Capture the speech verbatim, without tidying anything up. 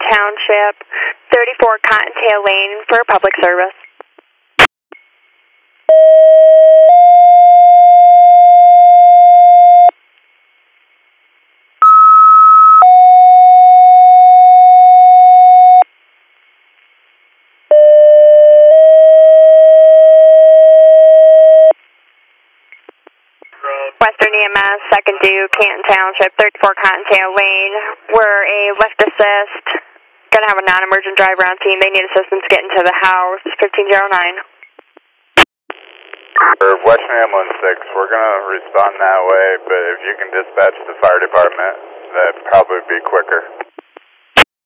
Township, thirty-four Cottontail Lane for public service. Western E M S, second due, Canton Township, thirty-four Cottontail Lane. We're a lift assist. Gonna have a non-emergent driver on scene. They need assistance getting to the house. fifteen oh nine. For Western Ambulance six, we're gonna respond that way, but if you can dispatch the fire department, that'd probably be quicker.